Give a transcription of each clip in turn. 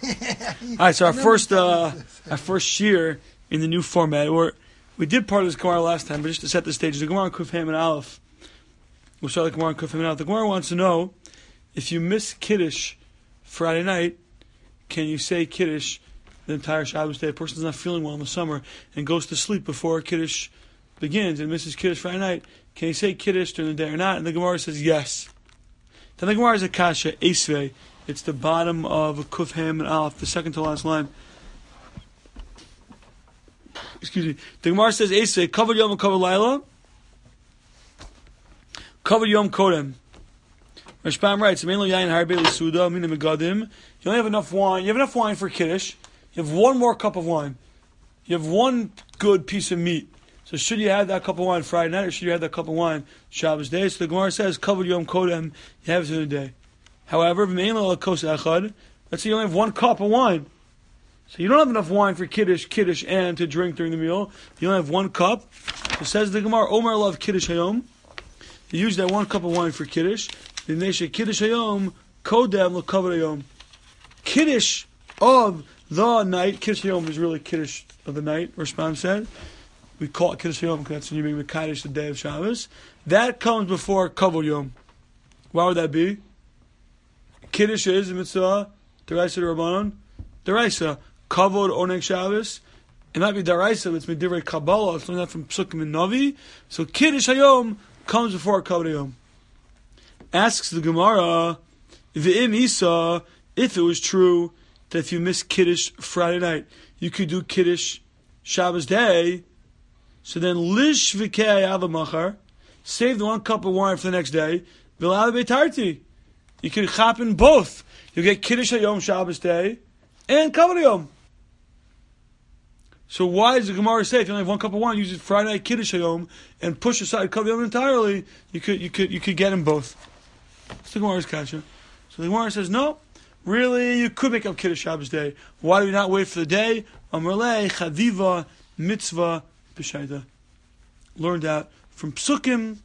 All right, so our first year in the new format, we did part of this Gemara last time, but just to set the stage, the Gemara on Kuf Ham and Aleph. We'll start the Gemara on Kuf Ham and Aleph. The Gemara wants to know, if you miss Kiddush Friday night, can you say Kiddush the entire Shabbos day? A person's not feeling well in the summer and goes to sleep before Kiddush begins and misses Kiddush Friday night. Can you say Kiddush during the day or not? And the Gemara says yes. Then the Gemara is a kasha, Esvei. It's the bottom of a Kuf Ham and Aleph, the second to last line. Excuse me. The Gemara says Esvei, Kavod Yom and Kavod Laila, Kavod Yom Kodem. Rashbam writes, Mein lo yayin harbe l'suda min megadim. You only have enough wine. You have enough wine for Kiddush. You have one more cup of wine. You have one good piece of meat. So should you have that cup of wine Friday night, or should you have that cup of wine Shabbos day? So the Gemara says, Kavod Yom Kodem, you have it in the day. However, let's say you only have one cup of wine. So you don't have enough wine for Kiddush, and to drink during the meal. You only have one cup. So says the Gemara, Omer love Kiddush Hayom. You use that one cup of wine for Kiddush. The nation Kiddush Hayom, Kodem L'Kavod Hayom. Kiddush of the night. Kiddush Hayom is really Kiddush of the night, Rashbam said. We call it Kiddush Hayom because that's when you make Mekadosh the day of Shabbos. That comes before Kavod Yom. Why would that be? Kiddush is a mitzvah, Deraisa D'Rabbanan, Deraisa, Kavod Oneg Shabbos. It might be Deraisa, but it's Midivrei Kabbalah, it's not from Psukim and Navi. So Kiddush Hayom comes before Kavod Hayom. Asks the Gemara, V'im Isa, if it was true that if you miss Kiddush Friday night, you could do Kiddush Shabbos day, so then Lish V'kei Avamachar, save the one cup of wine for the next day, V'la'ad Beitarti. You can chop in both. You get Kiddush Hayom Shabbos day and Kavod Hayom. So why does the Gemara say if you only have one cup of wine, use it Friday night Kiddush Hayom and push aside Kavod Hayom entirely? You could get them both. That's the Gemara's kasha. So the Gemara says no. Really, you could make up Kiddush Shabbos day. Why do we not wait for the day? Amrlei Chaviva Mitzvah B'Shaita. Learned out from Psukim.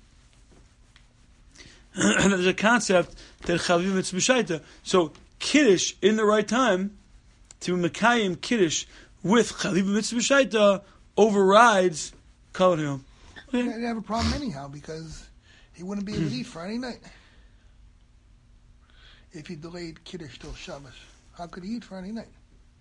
There's a concept that Chaviv Mitzvah B'Shaita. So Kiddush in the right time to Mekayim Kiddush with Chaviv Mitzvah B'Shaita overrides Kavod Hayom. He didn't have a problem anyhow because he wouldn't be able to eat Friday night if he delayed Kiddush till Shabbos. How could he eat Friday night?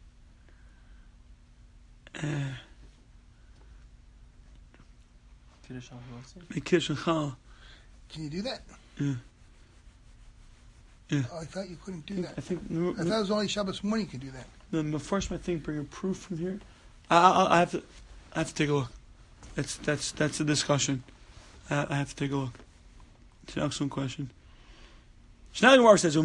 Kiddush on Kiddush and Chal. Can you do that? Yeah. Oh, I thought you couldn't do that. I thought it was only Shabbos morning you could do that. The first, I think, bring a proof from here. I have to take a look. That's a discussion. I have to take a look. It's an excellent question. Shnei Gemara says,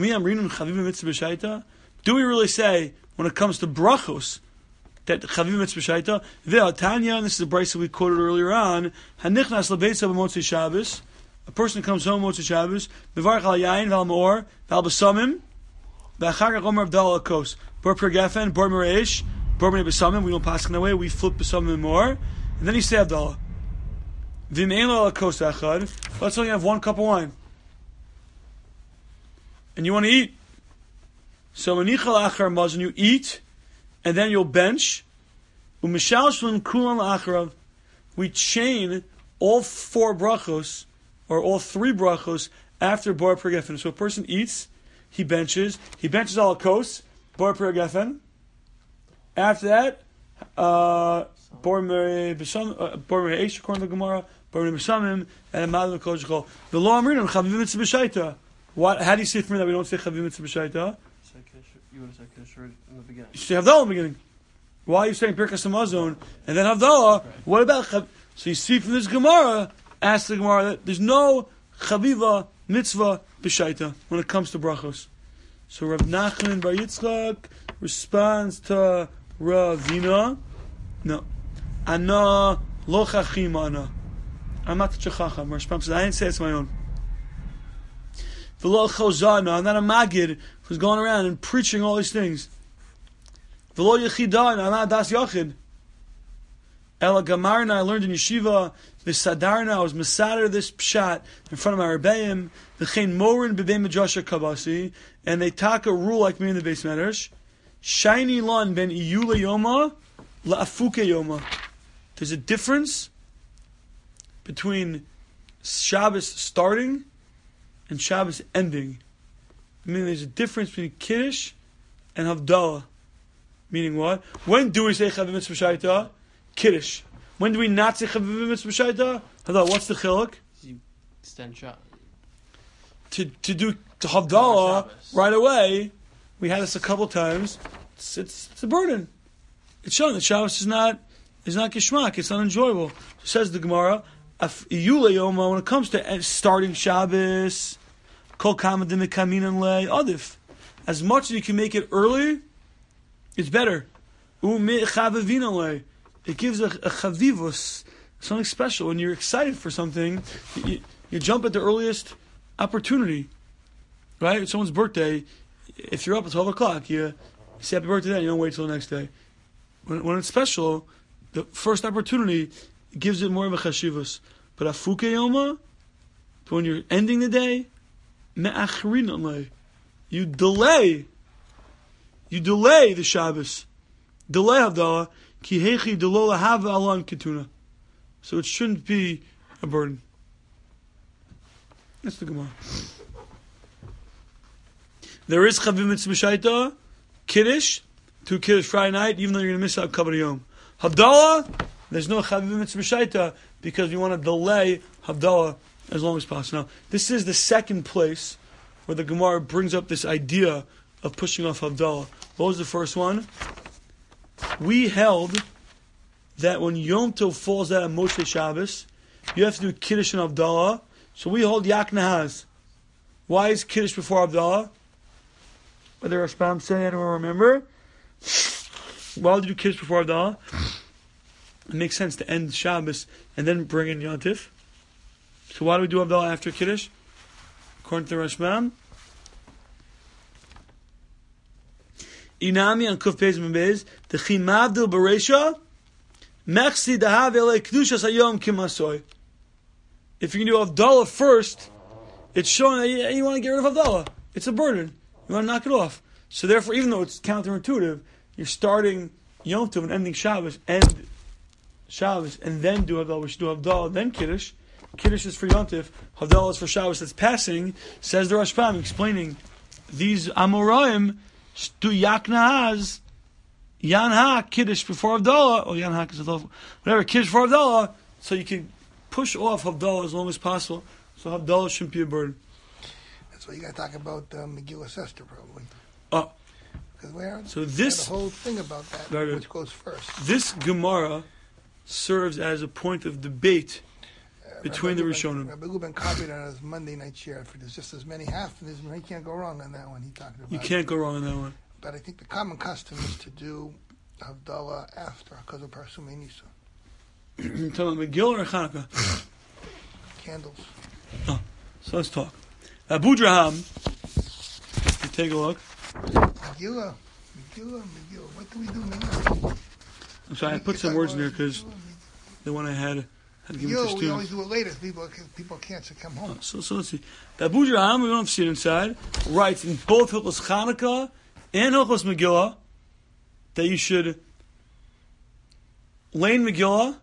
do we really say when it comes to brachos that Chaviv Mitzvah B'Shaita, Ve'atanya, and this is the brayso we quoted earlier on, Hanichnas L'Beitza B'Motzei Shabbos, a person comes home Motzei Shabbos, Mevarch Al Yain V'Al Me'or V'Al B'Samim, V'Achar Kach Omer Avdal Al Kos, Bor Per Gefen, Bor Mereish, Bor B'Nei B'Samim. We don't pass in that way. We flip B'Samim more, and then he say Avdallah. V'Mein Lo Al Kos Echad. Let's say you have one cup of wine, and you want to eat. So Menichal Achar Mazon, you eat, and then you'll bench. Umishal Shlin Kulam Acharav. We chain all four brachos, or all three brachos, after Bor Per Gefen. So a person eats, he benches al kos, Bor Per Gefen. After that, Bor Mereish, according to the Gemara, Bor Mereish, and Amad L'Kodesh Chol. The law Amrinim, Chaviv Mitzvah B'Shaita. How do you see it from me that we don't say Chaviv Mitzvah B'Shaita? You would have said Kiddush in the beginning. You say Havdalah in the beginning. Why are you saying Birkas Hamazon and then Havdalah? Right. What about Chaviv? So you see from this Gemara, ask the Gemara that there's no Chaviva Mitzvah B'Shaita when it comes to brachos. So Rav Nachman Bar Yitzchak responds to Ravina, no, Ana lo chachim ana. I'm not such a chacham. Rav says, I didn't say it's my own. V'lo chozana, I'm not a magid who's going around and preaching all these things. V'lo yechidan, I'm not das yachid. Ela gamarna, I learned in yeshiva. V'sadarna, I was mesader this pshat in front of my rebbeim. V'chein morin b'bei medrasha kabasi, and they talk a rule like me in the base medrash. Shiny lan ben iyule yoma la'afuke yoma. There's a difference between Shabbos starting and Shabbos ending. I mean, there's a difference between Kiddush and Havdalah. Meaning what? When do we say Chavim Mitzvah Shaita? Kiddush. When do we not say Chavim Mitzvah Shaita? Havdalah. What's the chiluk? You extend shot. To do to Havdalah right away. We had this a couple times. It's a burden. It's showing that Shabbos is not geshmak. It's unenjoyable. So says the Gemara, Iyule Yoma, when it comes to starting Shabbos, Kol Kamadim Kaminan Le Adif. As much as you can make it early, it's better. It gives a chavivus, something special. When you're excited for something, you jump at the earliest opportunity. Right? It's someone's birthday. If you're up at 12 o'clock, you say happy birthday then, you don't wait till the next day. When it's special, the first opportunity gives it more of a chashivus. But afuke yoma, when you're ending the day, you delay the Shabbos. Delay Havdalah, ki hechi delola hava alan ketuna. So it shouldn't be a burden. That's the Gemara. There is Chavim Mitzvah Shaita, Kiddush, to Kiddush Friday night, even though you're going to miss out Kabbalah Yom. Havdalah, there's no Chavim Mitzvah Shaita because we want to delay Havdalah as long as possible. Now, this is the second place where the Gemara brings up this idea of pushing off Havdalah. What was the first one? We held that when Yom Tov falls out of Moshe Shabbos, you have to do Kiddush and Havdalah. So we hold Yak Nahaz. Why is Kiddush before Havdalah? Whether Rashbam say, I don't remember. Why would you do Kiddush before Havdalah? It makes sense to end Shabbos and then bring in Yom Tov. So why do we do Havdalah after Kiddush? According to the Rashbam, Inami and Kuf Pez Mebez, the Chimavdil Beresha, Mechsi Dahav Ele Kedushas Hayom Kimasoy. If you can do Havdalah first, it's showing that you want to get rid of Havdalah. It's a burden. You want to knock it off. So therefore, even though it's counterintuitive, you're starting Yom Tov and ending Shabbos, and then do Havdalah. We should do Havdalah, then Kiddush. Kiddush is for Yom Tov, Havdalah is for Shabbos that's passing. Says the Rashbam, explaining these Amoraim do Yak Nahaz, Yanha, Kiddush before Havdalah, or Yanha, whatever, Kiddush before Havdalah, so you can push off Havdalah as long as possible, so Havdalah shouldn't be a burden. That's why you got to talk about Megillah Esther, probably. Because so this the whole thing about that, which goes first. This Gemara serves as a point of debate between the Rishonim. Rabbi Guben copied on his Monday night share. There's just as many half, and he can't go wrong on that one. He talked about. You can't go wrong on that one. But I think the common custom is to do Havdalah after, because of Parsumei Nisa. You're talking about Megillah or Chanukah? Candles. Oh, so let's talk. Abu Draham, you take a look. Megillah. What do we do now? I'm sorry, I put some words in there because the one I had to give it to students. We always do it later. People can't come home. So let's see. The Abu Draham, we don't have to see it inside, writes in both Hilchos Chanukah and Hilchos Megillah that you should lane Megillah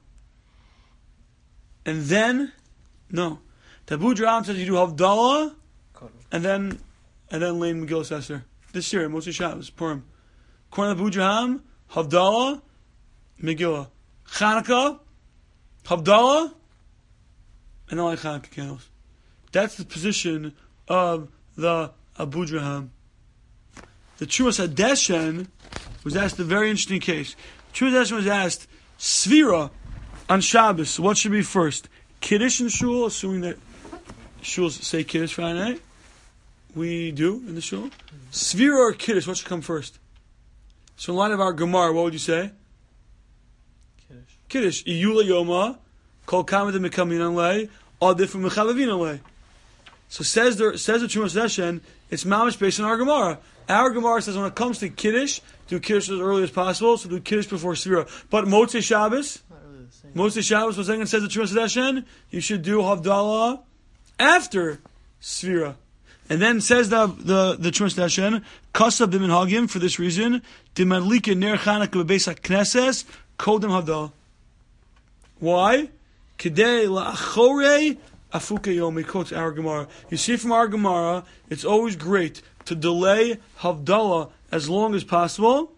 and then, no. The Abu Draham says you do Havdalah and then lane Megillah Esther. This year, Moshe Shabbos, Purim. According to Abu Draham, Havdalah, Megillah. Chanukah, Havdalah, and then like Chanukah candles. That's the position of the Abu Draham. The Trumas Hadeshen was asked a very interesting case. Trumas Hadeshen was asked, Svira on Shabbos, so what should be first? Kiddush and Shul, assuming that Shuls say Kiddush Friday night. We do in the Shul. Svira or Kiddush, what should come first? So in light of our Gemara, what would you say? Kiddush. Iyula Yoma, Kol Kamadim Mekaminan Le, Adif Mechavavin Le. So says the Trumas Hadeshen, it's mamish based on our Gemara. Our Gemara says when it comes to Kiddush, do Kiddush as early as possible, so do Kiddush before Svira. But Motzei Shabbos, Motzei Shabbos, what's says the Trumas Hadeshen, you should do Havdalah after Svira. And then says the Chumash Dashen, Kasa b'minhagim, for this reason, Dimadlika ner Chanukah b'beis HaKnesses, Kodem Havdalah. Why? Kedei la'achorei afuke yom. He quotes our Gemara. You see from our Gemara, it's always great to delay Havdalah as long as possible.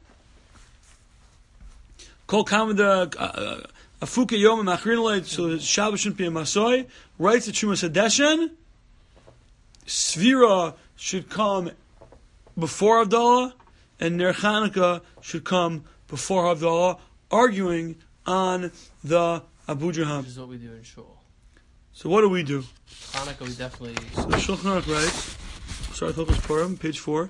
Kol kamada afuke yom machrin, so Shabbos shouldn't be a masoy. Writes the Chumash Hadeshen, Svira should come before Havdalah, and Ner Chanukah should come before Havdalah, arguing on the Abu Jaham. This is what we do in Shul. So what do we do? Hanukkah, we definitely... So the Shulchan Aruch writes, sorry, Hilchos Purim, page 4.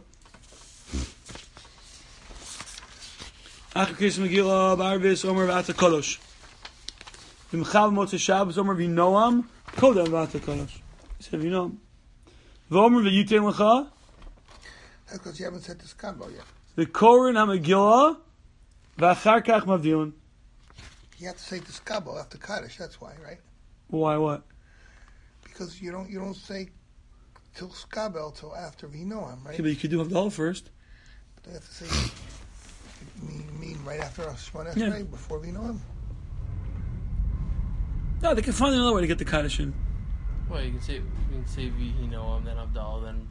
Achar Kes Megillah b'Arvis Omer v'Ata Kodosh. V'Mechav Motzei Shabbos Omer v'Noam Kodem v'Ata Kodosh. He said v'Noam. V'Omer v'Yitein Lecha. That's because you haven't said the Skabo yet. V'Korin HaMegillah v'Achar Kach Mavdilin. You have to say the Skabo after Kaddish. That's why, right? Why what? Because you don't say till Skabel till after Vinoam, right? Okay, but you could do Havdalah first. But they have to say you mean right after Shemona Esrei, before Vinoam. No, they can find another way to get the Kaddish in. Well, you can say Vihinoam, then Havdalah, then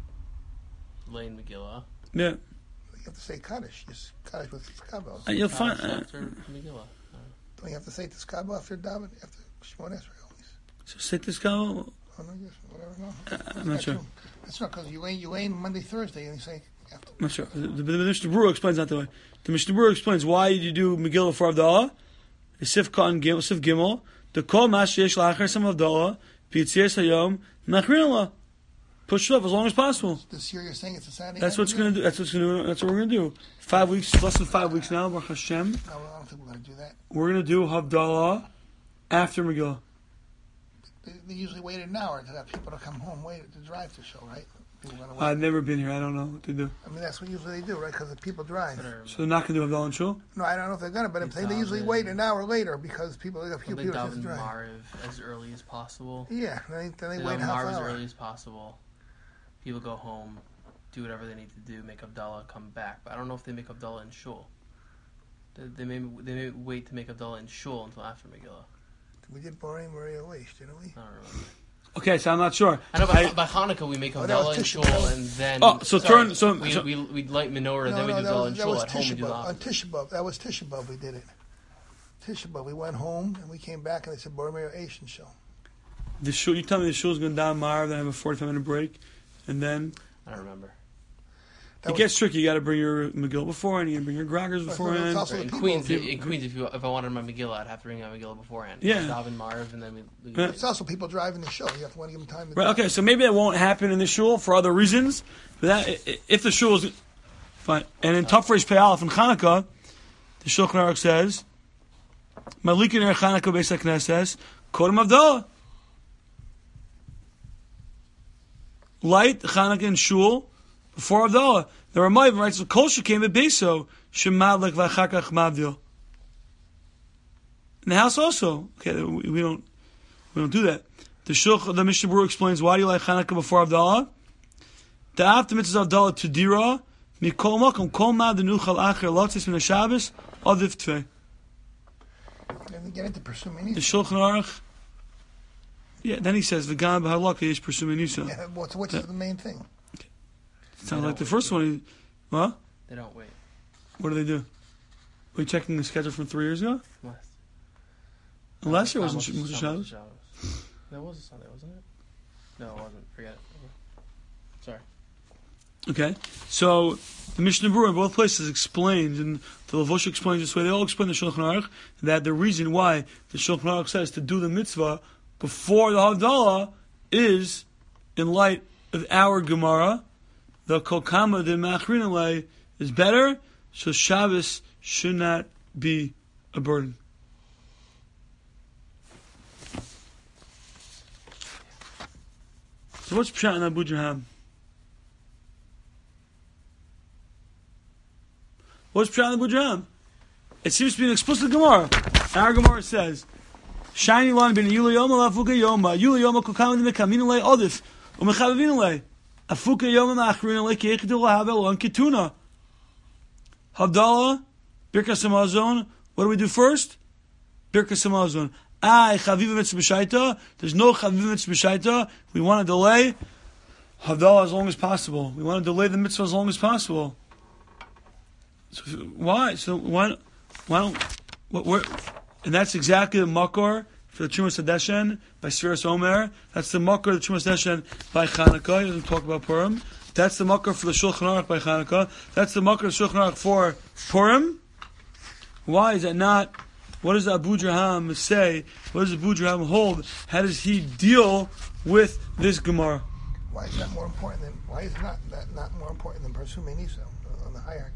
Lane Megillah. Yeah. You have to say Kaddish. Just Kaddish with Skabel. You'll find. After Megillah. Don't you have to say the Skabel after David, after Shemona Esrei always? So say this guy. Oh, no, yes, whatever. No, I'm not sure. True. That's not because you ain't Monday, Thursday, and you say after. I'm not sure. The Mishnah Berurah explains that the way. The Mishnah Berurah explains why you do Megillah for Havdalah. The Sif Katan Gimel, Sif Gimel. The Kol Mas Sheyesh La'achar Sam Havdalah. B'Yitzias Hayom. Machrin Allah. Push it up as long as possible. This year you're saying it's a Saturday. That's what's going to do. That's what's going to do. That's what we're going to do. 5 weeks, less than 5 weeks now. Baruch Hashem. No, I don't think we're going to do that. We're going to do Havdalah after Megillah. They usually wait an hour to have people to come home, wait to drive to show, right? People gonna wait. I've never been here. I don't know what to do. I mean, that's what usually they do, right? Because the people drive. So they're not going to do Havdalah and Shul? No, I don't know if they're gonna, but I'm saying they usually wait an hour later because people, a few They people have daven to drive. Mariv as early as possible. Yeah, then they They wait daven half Mariv as hour. early as possible. People go home, do whatever they need to do, make Havdalah, come back. But I don't know if they make Havdalah in Shul. They may wait to make Havdalah in Shul until after Megillah. We did Boreim Maria Weish, didn't we? I don't remember. Okay, so I'm not sure. I know by Hanukkah we make that was Havdalah in Tisha Shul B'Av. and then... Oh, so sorry, turn- we light menorah, then we do that Havdalah was, in that Shul. was At home we Tisha do the B'Av. On opposite. Tisha B'Av, that was Tisha B'Av we did it. Tisha B'Av, we went home and we came back and they said Boreim Maria Weish and show. The shul, you tell me the shul's going down Mar, then have a 45-minute break, and then I don't remember. That it gets tricky. You got to bring your Megillah beforehand. You got to bring your Groggers it's beforehand. also Right, the in people- Queens, if I wanted my Megillah, I'd have to bring my Megillah beforehand. Yeah. Daven Mariv, and then we Yeah. It's also people driving the show. You have to want to give them time to Right. drive. Okay. So maybe that won't happen in the shul for other reasons. But that if the shul is fine, and in Tafresh Pei Aleph in Chanukah, the Shulchan Aruch says, "Malikin er Chanukah Beis HaKnesses Kodem Havdalah." Light Chanukah in shul before Havdalah. The Ramah even writes, "Kol shekam bebeso shemadlik v'achakach mavdil." In the house also. Okay, we don't do that. The Mishnah Berurah explains why do you like Chanukah before Havdalah? The after mitzvah Havdalah to dira mikol makom kol ma denuchal acher lotzis min haShabbos adiv tvei. And we get into pursuing The Shulchan Aruch. Yeah, then he says v'gam b'halakha yesh pursuing nisa. Yeah, which is the main thing. Sounds like the first one. What? They don't wait. What do they do? Were you checking the schedule from 3 years ago? Must. Last year wasn't Shabbos. Shabbos. That was a Sunday, wasn't it? No, it wasn't. Forget it. Sorry. Okay, so the Mishnah Berurah in both places explains, and the Levush explains this way. They all explain the Shulchan Aruch that the reason why the Shulchan Aruch says to do the mitzvah before the Havdalah is in light of our Gemara. The Kokama de Machrinale is better, so Shabbos should not be a burden. So what's Pshat in Abu Jaham? What's Pshat in Abu Jaham? It seems to be an explicit Gemara. Our Gemara says, "Shiny line bin Yuli Yoma Lafuka Yoma Yuli Yoma Kokama de Mekaminale Odif Umechavavin. Afuka yom ma'achrin lekei chedil lahavel on ketuna. Havdalah, Birkas Hamazon. What do we do first? Birkas Hamazon. Chaviva mitzvah b'shaita. There's no chaviva mitzvah b'shaita. We want to delay Havdalah as long as possible. We want to delay the mitzvah as long as possible. So why? So why don't? And that's exactly the makor for the Trumas Hadeshen by Sfiras Omer. That's the makor of the Trumas Hadeshen by Chanukah. He doesn't talk about Purim. That's the makor for the Shulchan Aruch by Chanukah. That's the makor of the Shulchan Aruch for Purim. Why is that not? What does Abu Draham say? What does Abu Draham hold? How does he deal with this Gemara? Why is that more important than? Why is not more important than Persumei Nisa on the hierarchy?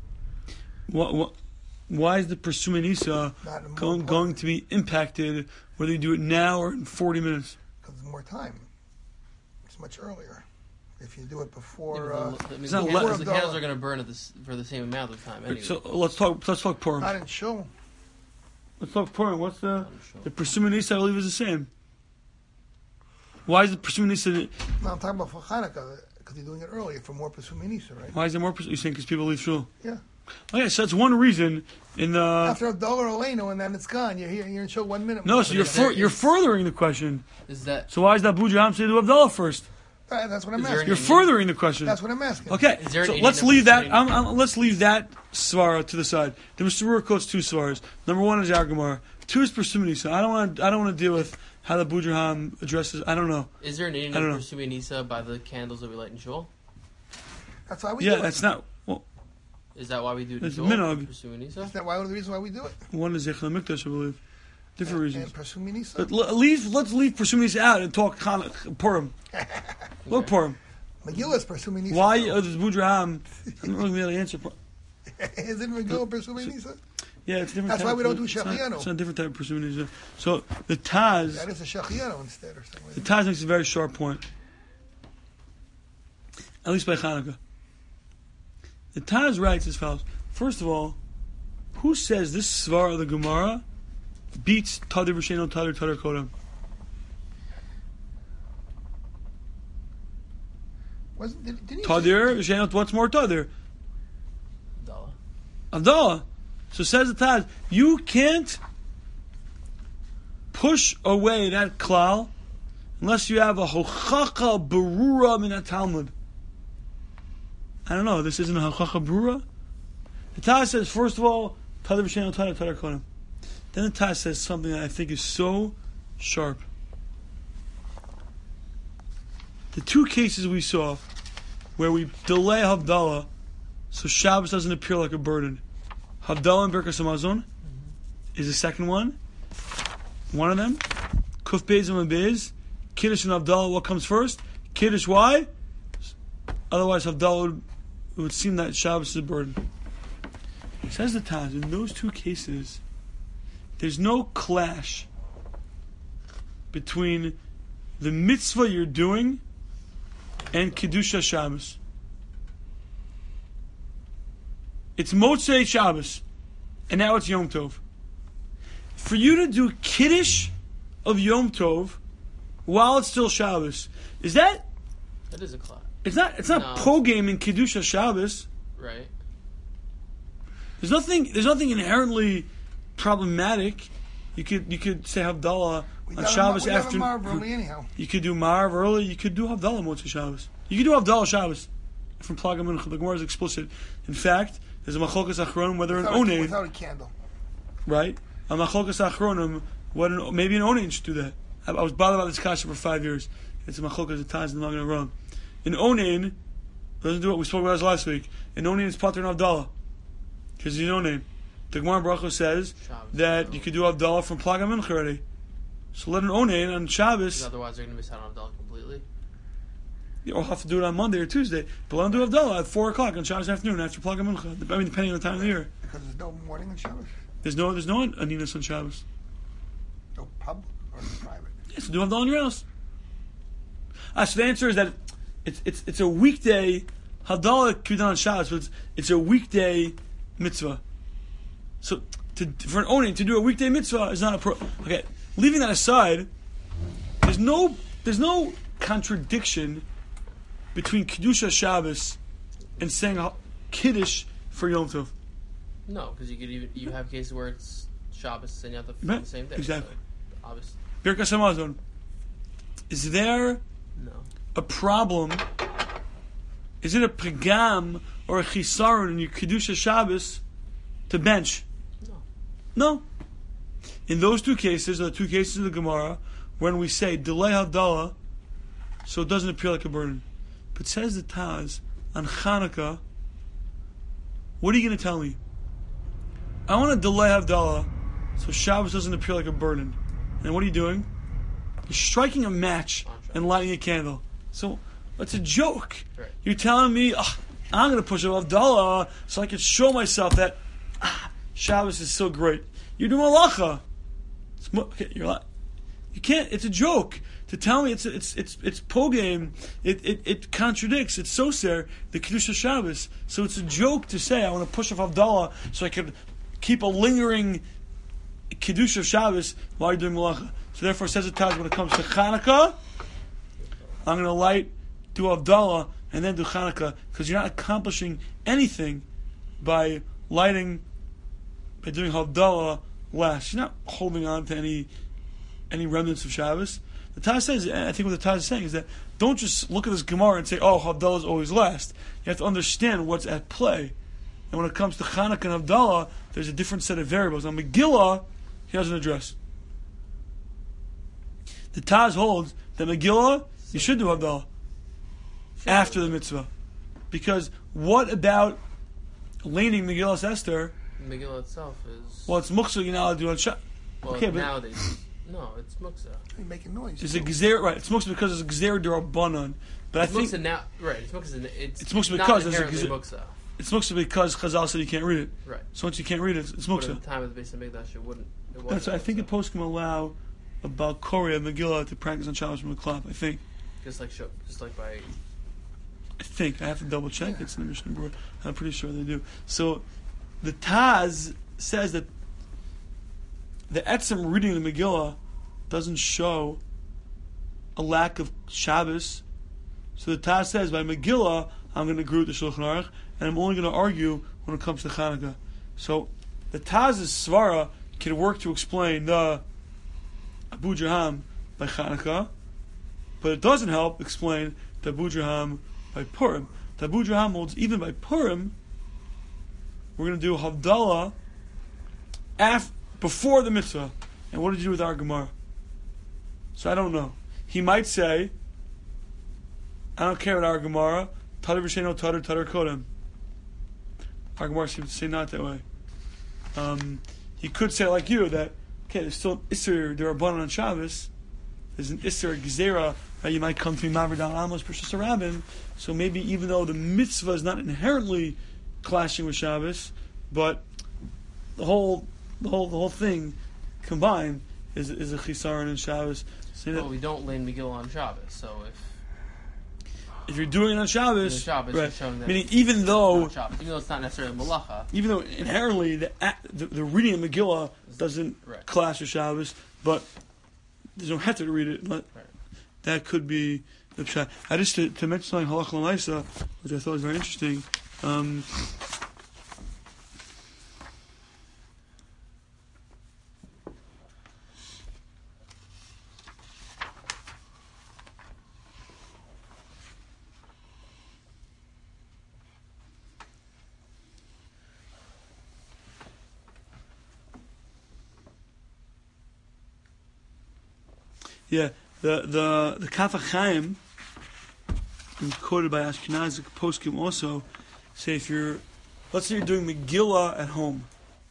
Why is the Persumei Nisa going to be impacted whether you do it now or in 40 minutes? Because there's more time. It's much earlier. If you do it before, the candles are going to burn for the same amount of time anyway. So let's talk Purim. Not in Shul. Let's talk Purim. What's the Persumei Nisa? I believe is the same. Why is the Persumei Nisa? No, I'm talking about for Hanukkah because you're doing it earlier for more Persumei Nisa, right? Why is there more? You're saying because people leave Shul? Yeah. Okay, so that's one reason. In the after a dollar Oleno and then it's gone. You're here. You're in Shul 1 minute. No, so you're furthering the question. Is that so? Why is that Abu Draham say to Abdullah first? That's what I'm asking. You're furthering the question. That's what I'm asking. Okay, so let's leave that. Let's leave that svara to the side. The Mr. quotes two svaras. Number one is our Gemara. Two is Persumei Nisa. I don't want to deal with how the Abu Draham addresses. I don't know. Is there an eating of Persumei Nisa by the candles that we light in Shul? That's why we do it. Yeah, that's not. Well, is that why we do it in Shul? Persumei Nisa? Is that one of the reasons why we do it? One is Zechel Mikdash, I believe. Different reasons. And Persumei Nisa. But let's leave Persumei Nisa out and talk Purim. Look Purim. Megillah is Persumei Nisa. Why does Abu Draham? I'm not really able to answer. Is it Megillah Persumei Nisa? Yeah, it's different. That's why we don't do Shachiano. It's not a different type of Persumei Nisa. So the Taz. That is a Shachiano instead, or something. The Taz makes a very sharp point. At least by Chanukah. The Taz writes as follows. First of all, who says this Svar of the Gemara beats Tadir B'Sheno Tadir Kodem? Tadir B'Sheno, what's more Tadir? Avdallah. So says the Taz, you can't push away that klal unless you have a hochacha berura min Talmud. I don't know. This isn't a hochacha berura. The Taz says, first of all, Tadir B'Sheno Tadir Kodem. Then the Taz says something that I think is so sharp. The two cases we saw where we delay Havdalah so Shabbos doesn't appear like a burden. Havdalah and Birkas Hamazon is the second one. One of them. Kuf Beis and Beis. Kiddush and Havdalah, what comes first? Kiddush, why? Otherwise Havdalah would seem that Shabbos is a burden. Says the Taz, in those two cases, there's no clash between the mitzvah you're doing and Kedusha Shabbos. It's Motzei Shabbos, and now it's Yom Tov. For you to do Kiddush of Yom Tov while it's still Shabbos, is that? That is a clash. It's not pro-game in Kedusha Shabbos. Right. There's nothing inherently problematic. You could say Havdalah on Shabbos after. You could do Marav early. You could do Havdalah Motzei Shabbos. You could do Havdalah Shabbos from Plag HaMincha. The Gemara is explicit. In fact, there's a Machlokes Achronim whether an Onein without a candle, right? A Machlokes Achronim maybe an Onein should do that. I was bothered about this kasha for 5 years. It's a Machlokes Taz in the Magen Avraham. An Onein doesn't do what we spoke about last week. An Onein is Pater and Havdalah because he's an Onein. The Gemara Baruch says that you could do Havdalah from Plag HaMincha already. So let an Onein on Shabbos. Otherwise, they're going to miss out on Havdalah completely. You'll have to do it on Monday or Tuesday. But let them do Havdalah at 4 o'clock on Shabbos afternoon after Plag HaMincha. I mean, depending on the time of the year. Because there's no morning on Shabbos. There's no Aninas on Shabbos. No public or private. Yes, do Havdalah in your house. So the answer is that it's a weekday. Havdalah could be done on Shabbos, but it's a weekday mitzvah. So for an Onein to do a weekday mitzvah is not a okay. Leaving that aside, there's no contradiction between Kedusha Shabbos and saying Kiddush for Yom Tov? No, because you have cases where it's Shabbos and you have to Right, the same day. exactly. So, obviously, Birkas Hamazon. Is there no. a problem? Is it a pagam or a chisaron in your Kedusha Shabbos to bench? No. No. In those two cases, are the two cases of the Gemara, when we say delay Havdalah, so it doesn't appear like a burden. But says the Taz on Chanukah, what are you going to tell me? I want to delay Havdalah so Shabbos doesn't appear like a burden. And what are you doing? You're striking a match and lighting a candle. So it's a joke. Right. You're telling me, I'm going to push up Havdalah so I can show myself that Shabbos is so great. You're doing malacha. Okay, you can't. It's a joke to tell me it's pogame. It contradicts. It's soser the Kedusha Shabbos. So it's a joke to say I want to push off Havdalah so I can keep a lingering Kedusha of Shabbos while you're doing malacha. So therefore, says the Taz, when it comes to Chanukah, I'm going to do Havdalah and then do Chanukah, because you're not accomplishing anything by doing Havdalah last. You're not holding on to any remnants of Shabbos. The Taz says, I think what the Taz is saying is that don't just look at this Gemara and say, Havdalah is always last. You have to understand what's at play. And when it comes to Chanukah and Havdalah, there's a different set of variables. On Megillah, he doesn't address. The Taz holds that Megillah, you should do Havdalah after the mitzvah. Because what about leaning Megillah Esther? Megillah itself is... Well, it's Muksa, you're not allowed to do on Shabbos. Well, okay, nowadays... No, it's Muksa. You're making noise. It's a Gzer, right? It's Muksa because it's a Gzer D'Rabbanan. But It's I think Muksa now... Right, it's Muksa... it's Muksa because there's a Muksa. It's Muksa because Chazal said you can't read it. Right. So once you can't read it, it's But Muksa. at the time of the Beis HaMikdash, it wasn't That's I think the Muksa. poskim allow about Korah and Megillah to practice on Shabbos from the Klap. I think. Just like by... I think I have to double check. It's in the Mishnah Berurah. I'm pretty sure they do. So the Taz says that the etzem reading the Megillah doesn't show a lack of Shabbos. So the Taz says by Megillah I'm going to agree with the Shulchan Aruch, and I'm only going to argue when it comes to Chanukah. So the Taz's svara can work to explain the Abu Jaham by Chanukah, but it doesn't help explain the Abu Jaham by Purim. The Abu Jaham holds even by Purim, we're going to do Havdalah before the mitzvah. And what did you do with our Gemara? So I don't know. He might say, I don't care about our Gemara. Tadar v'sheino tadar kodem. Our Gemara seems to say not that way. He could say like you that, okay, there's still an Isser D'Rabbanan on Shabbos. There's an Isser Gzera that you might come to me Maverdal Amos Precious Rabbin. So maybe even though the mitzvah is not inherently clashing with Shabbos, but the whole thing combined is a chisaron in Shabbos. So Well, we don't lay Megillah on Shabbos, so if you're doing it on Shabbos, Shabbos right, you're showing that meaning even though it's not necessarily malacha, even though inherently the reading of Megillah doesn't right. clash with Shabbos, but there's no heter to read it. Right. That could be the pshat. I just to mention something halacha l'maisa, which I thought was very interesting. Yeah, the Kaf HaChaim, quoted by Ashkenazic poskim also, say let's say you're doing Megillah at home.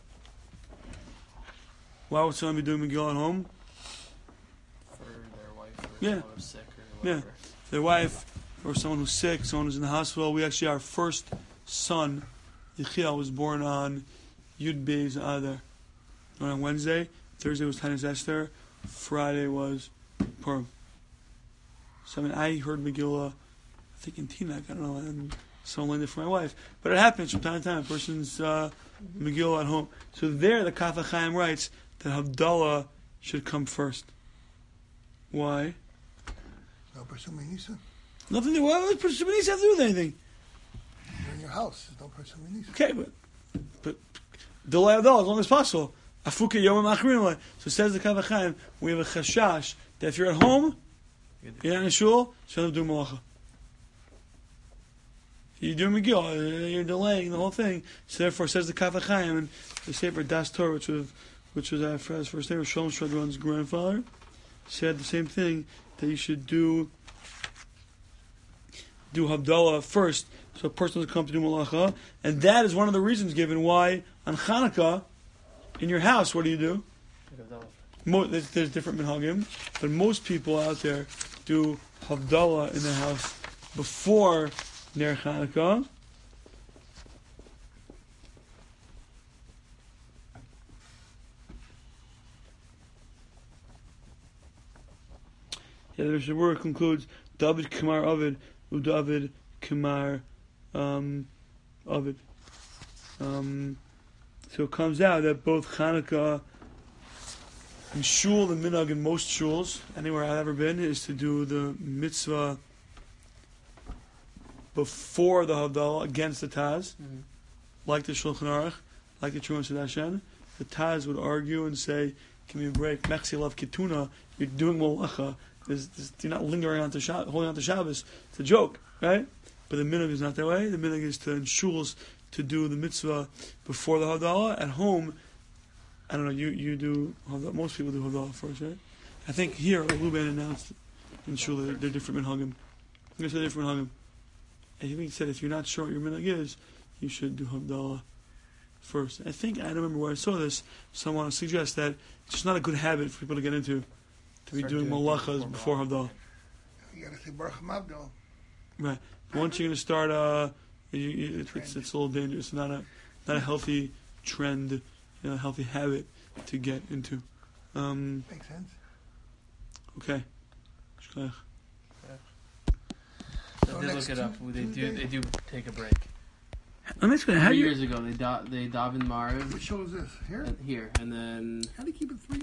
Why would someone be doing Megillah at home? For their wife or Yeah. someone who's sick or whatever. Their wife, or someone who's sick, someone who's in the hospital. Our first son, Yechiel, was born on Yud Beis Adar. On Wednesday, Thursday was Tanis Esther, Friday was Purim. So I heard Megillah, I think in Teaneck, I don't know, and someone learned it for my wife. But it happens from time to time, a person's Megillah at home. So there the Kaf HaChaim writes that Havdalah should come first. Why? No, presuming Nisa. Nothing to do. What does Shemini have to do with anything? You're in your house. There's no person in these. Okay, but delay Havdalah as long as possible. Afuka Yom Achrin. So it says the Kavachayim, we have a chashash that if you're at home, you're not in shul, so you don't do malacha. You do Megillah, you're delaying the whole thing. So therefore, says the Kavachayim and the Sefer Das Torah, which was Afra's first name, Shalom Shradron's grandfather, said the same thing, that you should do Havdalah first, so a person doesn't come to do malacha, and that is one of the reasons given why on Hanukkah, in your house, what do? There's different minhagim, but most people out there do Havdalah in the house before Ner Hanukkah. Yeah, the Mishnah concludes, David Kamar Ovid, David Kamar Ovid. So it comes out that both Hanukkah and shul, the minhag in most shuls, anywhere I've ever been, is to do the mitzvah before the Havdalah against the Taz, like the Shulchan Aruch, like the Trumas Hadashen. The Taz would argue and say, "Give me a break, Mechsi Lav Kituna, you're doing malacha. You're not lingering on to holding on to Shabbos. It's a joke, right?" But the minhag is not that way. The minhag is to in shuls to do the mitzvah before the Havdalah. At home, I don't know, you do Havdalah. Most people do Havdalah first, right? I think here, Luban announced in shul they're different minhagim. I guess they're different minhagim. And he said if you're not sure what your minhag is, you should do Havdalah first. I think, I don't remember where I saw this, someone suggests that it's just not a good habit for people to get into, to be doing malachas before Havdalah. You got to say Baruch Hamavdal. Right. Once you're going to start, it's a little dangerous. It's not a healthy trend, a healthy habit to get into. Makes sense. Okay. So they look it up. They do take a break. Let me explain. 3 years ago, they davened Mariv. Which show is this? Here? And then How do you keep it 3